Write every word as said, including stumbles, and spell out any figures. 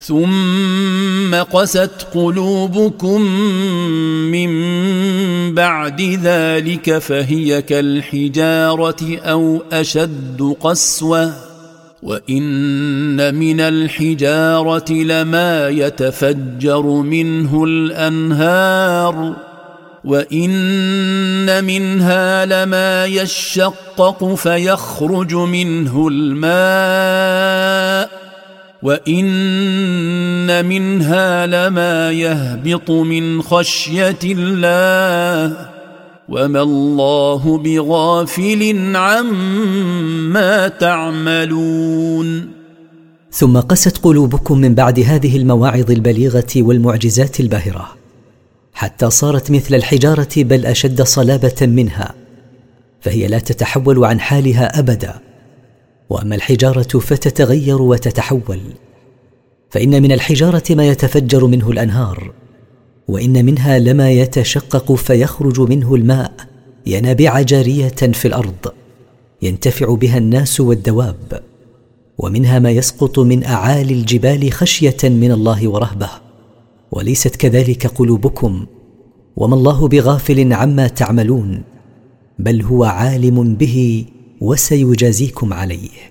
ثم قست قلوبكم من بعد ذلك فهي كالحجارة أو أشد قسوة وإن من الحجارة لما يتفجر منه الأنهار وإن منها لما يشقق فيخرج منه الماء وإن منها لما يهبط من خشية الله وما الله بغافل عما تعملون. ثم قست قلوبكم من بعد هذه المواعظ البليغة والمعجزات الباهرة حتى صارت مثل الحجارة بل أشد صلابة منها، فهي لا تتحول عن حالها أبدا. وأما الحجارة فتتغير وتتحول، فإن من الحجارة ما يتفجر منه الأنهار، وإن منها لما يتشقق فيخرج منه الماء ينابيع جارية في الأرض ينتفع بها الناس والدواب، ومنها ما يسقط من أعالي الجبال خشية من الله ورهبة. وليست كذلك قلوبكم، وما الله بغافل عما تعملون، بل هو عالم به وسيجازيكم عليه.